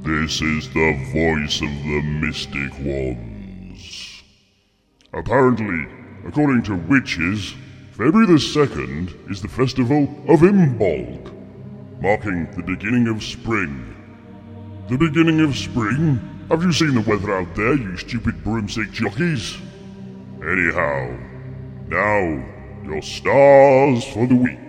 This is the voice of the Mystic Ones. Apparently, according to witches, February the 2nd is the festival of Imbolc, marking the beginning of spring. The beginning of spring? Have you seen the weather out there, you stupid broomstick jockeys? Anyhow, now, your stars for the week.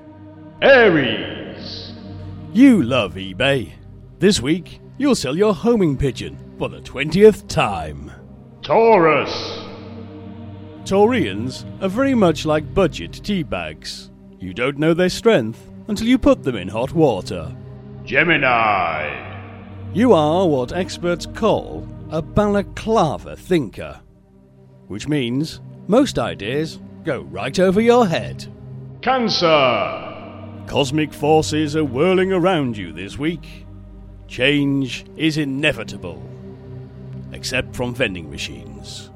Aries. You love eBay. This week, you'll sell your homing pigeon for the 20th time. Taurus. Taurians are very much like budget tea bags. You don't know their strength until you put them in hot water. Gemini. You are what experts call a balaclava thinker, which means most ideas go right over your head. Cancer. Cosmic forces are whirling around you this week. Change is inevitable, except from vending machines.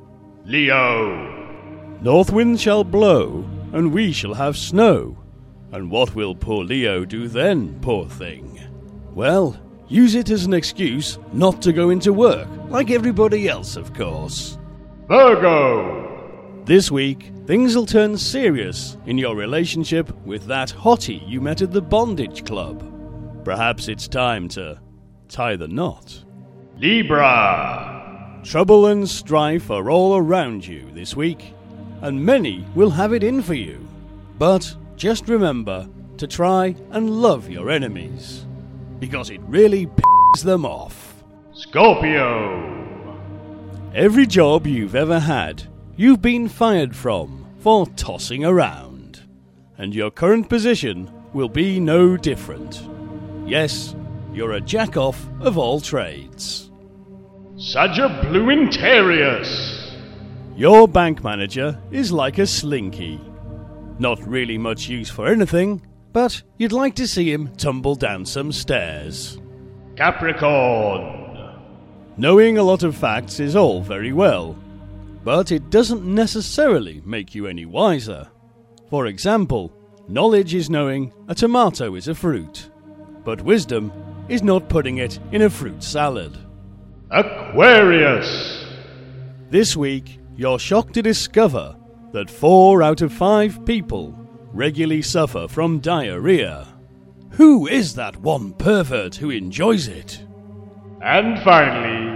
Leo. North wind shall blow, and we shall have snow. And what will poor Leo do then, poor thing? Well, use it as an excuse not to go into work, like everybody else, of course. Virgo. This week, things will turn serious in your relationship with that hottie you met at the bondage club. Perhaps it's time to tie the knot. Libra. Trouble and strife are all around you this week, and many will have it in for you. But just remember to try and love your enemies, because it really pisses them off. Scorpio. Every job you've ever had, you've been fired from for tossing around, and your current position will be no different. Yes, you're a jack-off of all trades. Sagittarius. Your bank manager is like a slinky. Not really much use for anything, but you'd like to see him tumble down some stairs. Capricorn. Knowing a lot of facts is all very well, but it doesn't necessarily make you any wiser. For example, knowledge is knowing a tomato is a fruit, but wisdom is not putting it in a fruit salad. Aquarius. This week, you're shocked to discover that 4 out of 5 people regularly suffer from diarrhea. Who is that one pervert who enjoys it? And finally,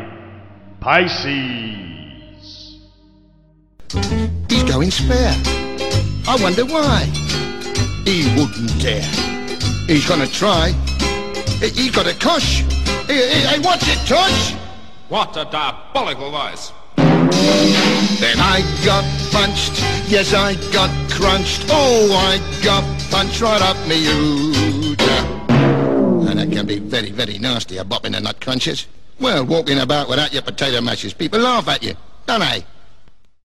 Pisces. He's going spare. I wonder why. He wouldn't dare. He's gonna try. He's got a cush. Hey, what's it, Tush? What a diabolical voice. Then I got punched. Yes, I got crunched. Oh, I got punched right up me hooter. And that can be very, very nasty, a bopping the nut crunches. Well, walking about without your potato mashes, people laugh at you, don't they?